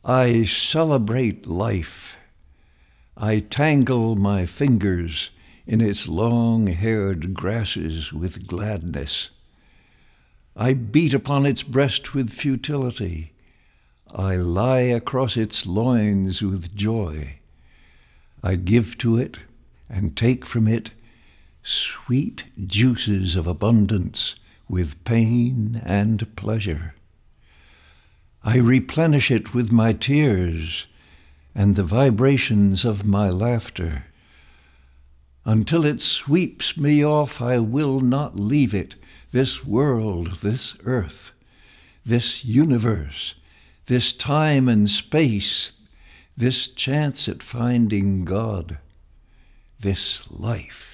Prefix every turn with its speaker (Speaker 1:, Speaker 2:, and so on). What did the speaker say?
Speaker 1: I celebrate life. I tangle my fingers in its long-haired grasses with gladness. I beat upon its breast with futility. I lie across its loins with joy. I give to it and take from it sweet juices of abundance with pain and pleasure. I replenish it with my tears and the vibrations of my laughter. Until it sweeps me off, I will not leave it, this world, this earth, this universe, this time and space, this chance at finding God, this life.